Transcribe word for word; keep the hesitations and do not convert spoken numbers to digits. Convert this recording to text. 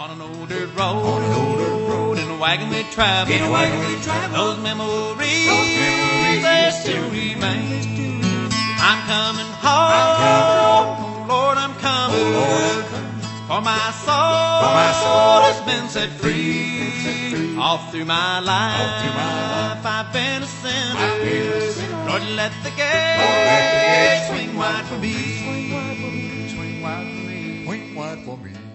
On an old dirt road, on an old dirt road, in a wagon we travel, in a wagon we travel. Those memories, Those memories they they still still remain. I'm coming home, I'm coming home. oh Lord, I'm coming. Oh Lord, I'm coming. For my soul, For my soul has been set free. free. All through my life, All through my life, I've been a sinner. I've been a sinner. Lord, let the Lord, gate let the gate swing wide for me. swing wide for me. Swing wide for me. Swing wide for me.